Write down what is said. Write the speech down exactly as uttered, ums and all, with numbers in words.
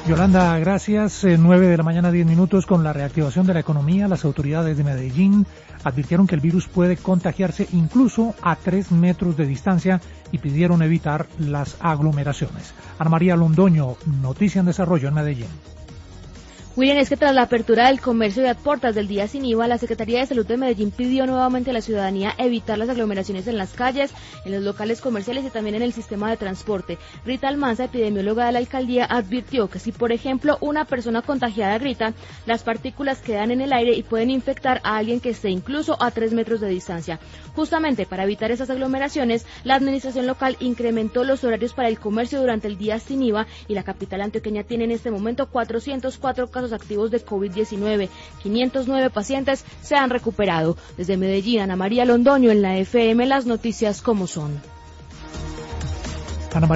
Yolanda, gracias. Eh, nueve de la mañana, diez minutos. Con la reactivación de la economía, las autoridades de Medellín advirtieron que el virus puede contagiarse incluso a tres metros de distancia y pidieron evitar las aglomeraciones. Ana María Londoño, Noticia en Desarrollo en Medellín. William, es que tras la apertura del comercio de puertas del día sin I V A, la Secretaría de Salud de Medellín pidió nuevamente a la ciudadanía evitar las aglomeraciones en las calles, en los locales comerciales y también en el sistema de transporte. Rita Almanza, epidemióloga de la alcaldía, advirtió que si, por ejemplo, una persona contagiada grita, las partículas quedan en el aire y pueden infectar a alguien que esté incluso a tres metros de distancia. Justamente para evitar esas aglomeraciones, la administración local incrementó los horarios para el comercio durante el día sin I V A y la capital antioqueña tiene en este momento cuatrocientos cuatro casos activos de COVID diecinueve. quinientos nueve pacientes se han recuperado. Desde Medellín, Ana María Londoño, en la F M, las noticias como son.